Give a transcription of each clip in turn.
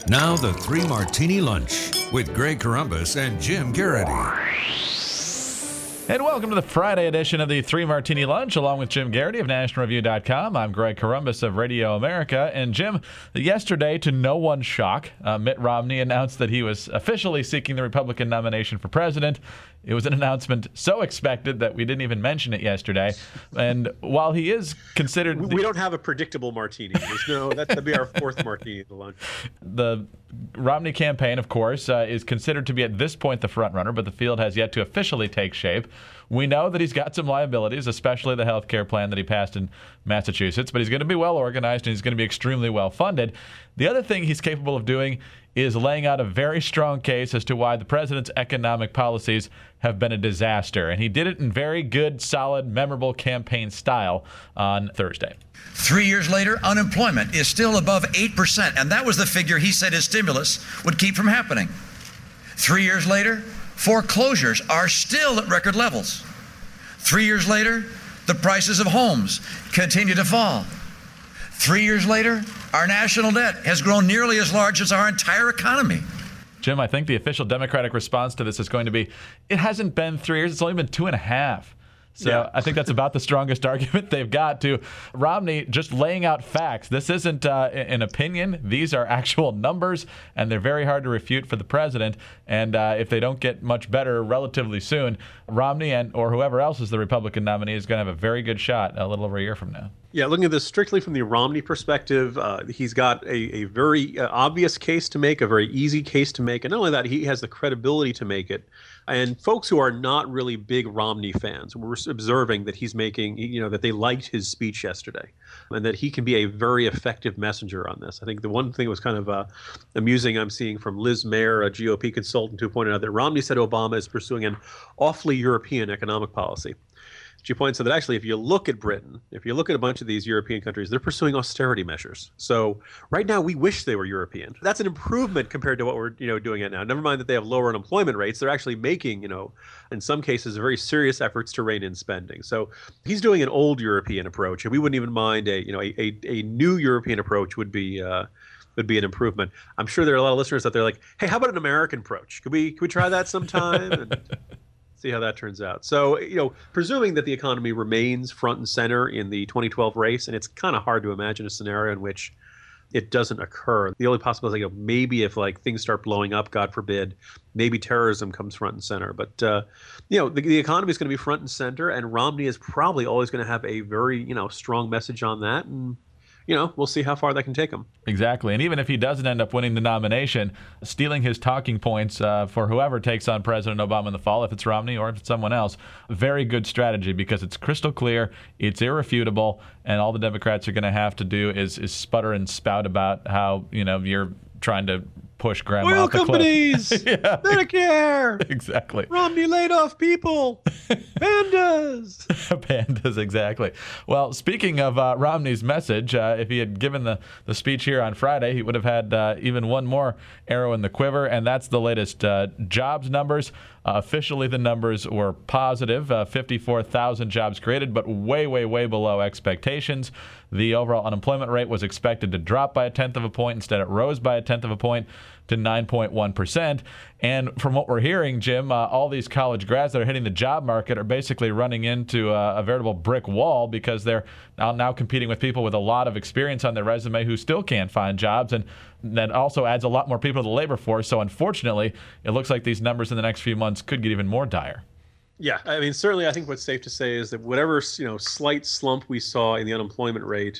Now the Three Martini Lunch with Greg Corombos and Jim Garrity. And welcome to the Friday edition of the Three Martini Lunch, along with Jim Garrity of NationalReview.com. I'm Greg Corombos of Radio America. And Jim, yesterday, to no one's shock, Mitt Romney announced that he was officially seeking the Republican nomination for president. It was an announcement so expected that we didn't even mention it yesterday. And while he is considered... We don't have a predictable martini. That'd be our fourth martini at the lunch. The Romney campaign, of course, is considered to be at this point the front runner, but the field has yet to officially take shape. We know that he's got some liabilities, especially the health care plan that he passed in Massachusetts, but he's going to be well organized and he's going to be extremely well funded. The other thing he's capable of doing is laying out a very strong case as to why the president's economic policies have been a disaster. And he did it in very good, solid, memorable campaign style on Thursday. 3 years later, unemployment is still above 8%, and that was the figure he said his stimulus would keep from happening. 3 years later, foreclosures are still at record levels. 3 years later, the prices of homes continue to fall. 3 years later, our national debt has grown nearly as large as our entire economy. Jim, I think the official Democratic response to this is going to be, it hasn't been 3 years, it's only been 2.5. So yeah. I think that's about the strongest argument they've got to Romney just laying out facts. This isn't an opinion. These are actual numbers, and they're very hard to refute for the president. And if they don't get much better relatively soon, Romney or whoever else is the Republican nominee is going to have a very good shot a little over a year from now. Yeah, looking at this strictly from the Romney perspective, he's got a very obvious case to make, a very easy case to make. And not only that, he has the credibility to make it. And folks who are not really big Romney fans were observing that he's making, that they liked his speech yesterday and that he can be a very effective messenger on this. I think the one thing that was kind of amusing I'm seeing from Liz Mayer, a GOP consultant, who pointed out that Romney said Obama is pursuing an awfully European economic policy. She points out that actually, if you look at Britain, if you look at a bunch of these European countries, they're pursuing austerity measures. So right now, we wish they were European. That's an improvement compared to what we're doing it now. Never mind that they have lower unemployment rates. They're actually making, in some cases, very serious efforts to rein in spending. So he's doing an old European approach, and we wouldn't even mind a new European approach would be an improvement. I'm sure there are a lot of listeners out there like, hey, how about an American approach? Could we try that sometime? And see how that turns out. So, presuming that the economy remains front and center in the 2012 race, and it's kind of hard to imagine a scenario in which it doesn't occur. The only possibility is, maybe if things start blowing up, God forbid, maybe terrorism comes front and center. But, the economy is going to be front and center, and Romney is probably always going to have a very, strong message on that. And we'll see how far that can take him. Exactly. And even if he doesn't end up winning the nomination, stealing his talking points for whoever takes on President Obama in the fall, if it's Romney or if it's someone else, very good strategy because it's crystal clear, it's irrefutable, and all the Democrats are going to have to do is sputter and spout about how, you're trying to push grandma oil off the companies, cliff. Yeah. Medicare, exactly. Romney laid off people, pandas. Pandas, exactly. Well, speaking of Romney's message, if he had given the speech here on Friday, he would have had even one more arrow in the quiver, and that's the latest jobs numbers. Officially, the numbers were positive, 54,000 jobs created, but way, way, way below expectations. The overall unemployment rate was expected to drop by 1/10 of a point. Instead, it rose by 1/10 of a point to 9.1%. And from what we're hearing, Jim, all these college grads that are hitting the job market are basically running into a veritable brick wall because they're now competing with people with a lot of experience on their resume who still can't find jobs. And that also adds a lot more people to the labor force. So unfortunately, it looks like these numbers in the next few months could get even more dire. Yeah, I mean, certainly I think what's safe to say is that whatever, slight slump we saw in the unemployment rate,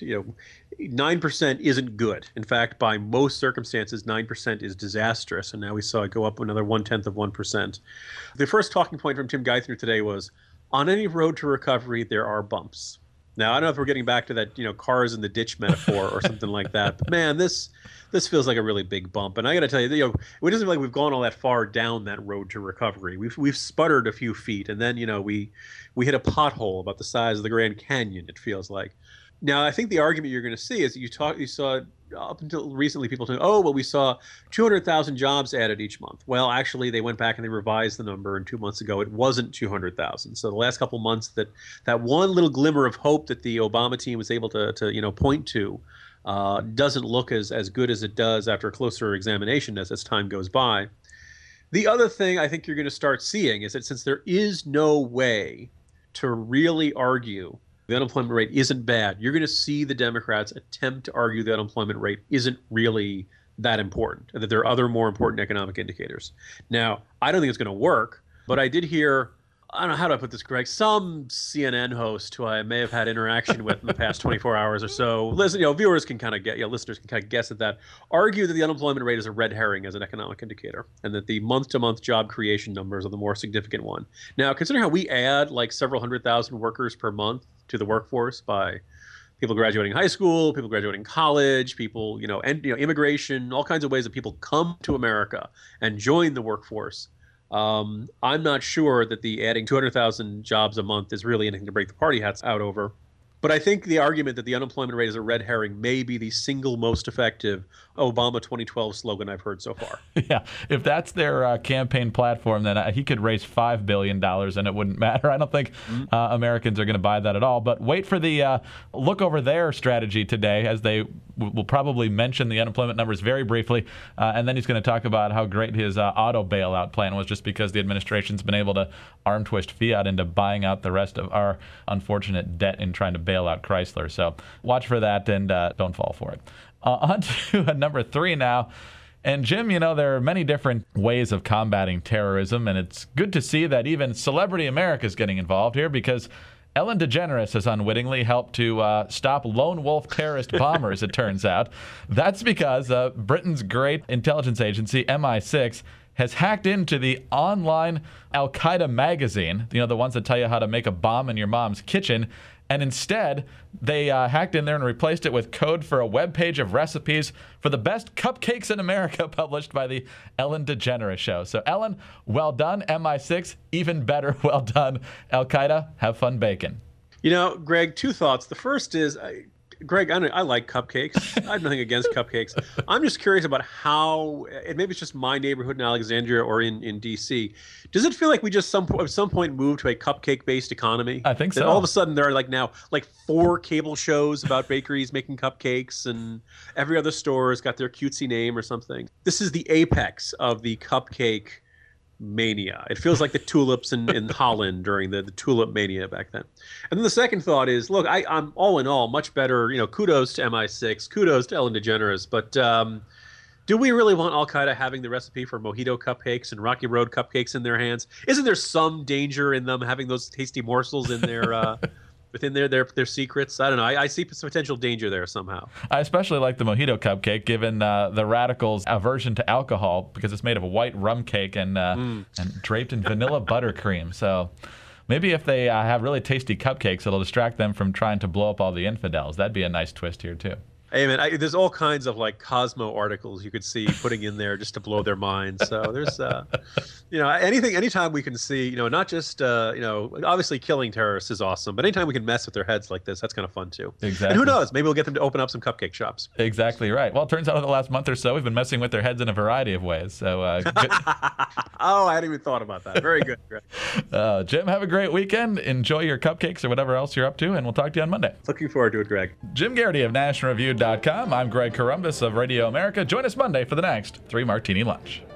9% isn't good. In fact, by most circumstances, 9% is disastrous. And now we saw it go up another 1/10 of 1%. The first talking point from Tim Geithner today was, on any road to recovery, there are bumps. Now, I don't know if we're getting back to that, cars in the ditch metaphor or something like that. But man, this feels like a really big bump. And I got to tell you, it doesn't feel like we've gone all that far down that road to recovery. We've sputtered a few feet, and then we hit a pothole about the size of the Grand Canyon. It feels like. Now, I think the argument you're going to see is that you saw up until recently people saying, oh, well, we saw 200,000 jobs added each month. Well, actually, they went back and they revised the number, and 2 months ago it wasn't 200,000. So the last couple months, that one little glimmer of hope that the Obama team was able to point to doesn't look as good as it does after a closer examination as time goes by. The other thing I think you're going to start seeing is that since there is no way to really argue the unemployment rate isn't bad, you're going to see the Democrats attempt to argue the unemployment rate isn't really that important, and that there are other more important economic indicators. Now, I don't think it's going to work, but I did hear, I don't know how to put this, Greg, some CNN host who I may have had interaction with in the past 24 hours or so. Listen, viewers can kind of get, listeners can kind of guess at that. Argue that the unemployment rate is a red herring as an economic indicator, and that the month-to-month job creation numbers are the more significant one. Now, considering how we add like several 100,000 workers per month to the workforce by people graduating high school, people graduating college, people, immigration, all kinds of ways that people come to America and join the workforce. I'm not sure that the adding 200,000 jobs a month is really anything to break the party hats out over. But I think the argument that the unemployment rate is a red herring may be the single most effective Obama 2012 slogan I've heard so far. Yeah, if that's their campaign platform, then he could raise $5 billion and it wouldn't matter. I don't think Americans are going to buy that at all. But wait for the look over their strategy today, as they will probably mention the unemployment numbers very briefly. And then he's going to talk about how great his auto bailout plan was, just because the administration's been able to arm twist fiat into buying out the rest of our unfortunate debt in trying to bail out Chrysler. So watch for that and don't fall for it. On to number 3 now. And Jim, there are many different ways of combating terrorism, and it's good to see that even Celebrity America is getting involved here, because Ellen DeGeneres has unwittingly helped to stop lone wolf terrorist bombers, it turns out. That's because Britain's great intelligence agency, MI6, has hacked into the online Al-Qaeda magazine, the ones that tell you how to make a bomb in your mom's kitchen. And instead, they hacked in there and replaced it with code for a web page of recipes for the best cupcakes in America, published by the Ellen DeGeneres Show. So, Ellen, well done. MI6, even better, well done. Al-Qaeda, have fun baking. Greg, 2 thoughts. The first is, Greg, I like cupcakes. I have nothing against cupcakes. I'm just curious about how, and maybe it's just my neighborhood in Alexandria or in D.C., does it feel like we just at some point moved to a cupcake-based economy? I think so. That all of a sudden there are now 4 cable shows about bakeries making cupcakes, and every other store has got their cutesy name or something. This is the apex of the cupcake mania. It feels like the tulips in Holland during the tulip mania back then. And then the second thought is, look, I'm all in all much better, kudos to MI6, kudos to Ellen DeGeneres, but do we really want Al-Qaeda having the recipe for mojito cupcakes and Rocky Road cupcakes in their hands? Isn't there some danger in them having those tasty morsels in their within their secrets? I don't know. I see some potential danger there somehow. I especially like the mojito cupcake, given the radicals' aversion to alcohol, because it's made of a white rum cake and draped in vanilla buttercream. So maybe if they have really tasty cupcakes, it'll distract them from trying to blow up all the infidels. That'd be a nice twist here, too. Hey, man, there's all kinds of Cosmo articles you could see putting in there just to blow their minds. So there's, anytime we can see, not just, obviously killing terrorists is awesome, but anytime we can mess with their heads like this, that's kind of fun too. Exactly. And who knows? Maybe we'll get them to open up some cupcake shops. Exactly right. Well, it turns out in the last month or so, we've been messing with their heads in a variety of ways. So, good. Oh, I hadn't even thought about that. Very good, Greg. Jim, have a great weekend. Enjoy your cupcakes or whatever else you're up to, and we'll talk to you on Monday. Looking forward to it, Greg. Jim Garrity of NationalReview.com. I'm Greg Corombos of Radio America. Join us Monday for the next 3 Martini Lunch.